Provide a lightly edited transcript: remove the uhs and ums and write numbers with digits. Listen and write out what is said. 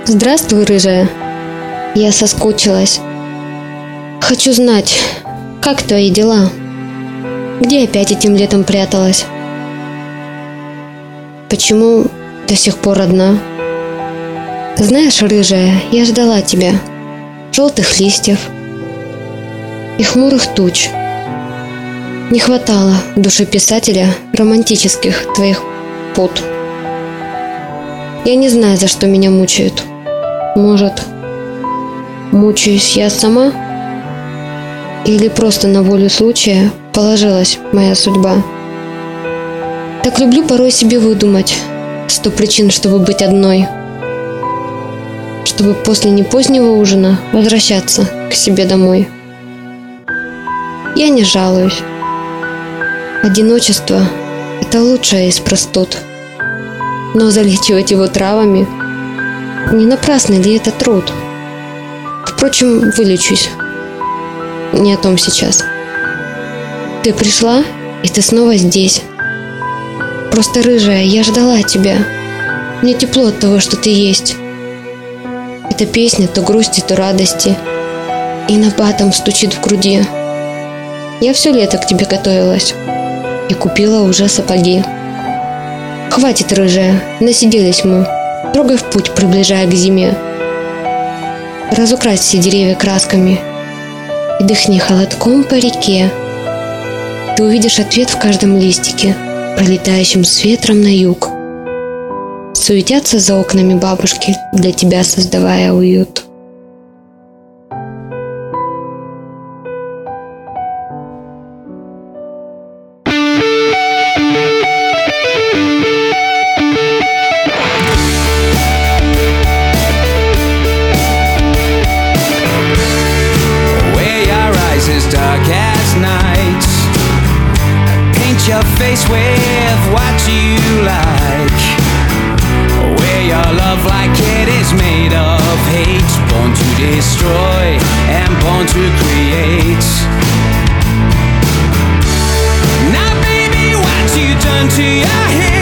Здравствуй, рыжая. Я соскучилась. Хочу знать, как твои дела? Где опять этим летом пряталась? Почему до сих пор одна? Знаешь, рыжая, я ждала тебя. Желтых листьев и хмурых туч. Не хватало в душе писателя романтических твоих пут. Я не знаю, за что меня мучают. Может, мучаюсь я сама? Или просто на волю случая положилась моя судьба? Так люблю порой себе выдумать 100 причин, чтобы быть одной. Чтобы после непозднего ужина возвращаться к себе домой. Я не жалуюсь. Одиночество – это лучшее из простуд. Но залечивать его травами – не напрасный ли это труд? Впрочем, вылечусь. Не о том сейчас. Ты пришла, и ты снова здесь. Просто, рыжая, я ждала тебя. Мне тепло от того, что ты есть. Эта песня то грусти, то радости, и набатом стучит в груди. Я все лето к тебе готовилась и купила уже сапоги. Хватит, рыжая, насиделись мы. Трогай в путь, приближая к зиме. Разукрась все деревья красками и дыхни холодком по реке. Ты увидишь ответ в каждом листике, пролетающем с ветром на юг. Суетятся за окнами бабушки, для тебя создавая уют. Dark as night. Paint your face with what you like. Wear your love like it is made of hate. Born to destroy and born to create. Now baby, what you done to your head?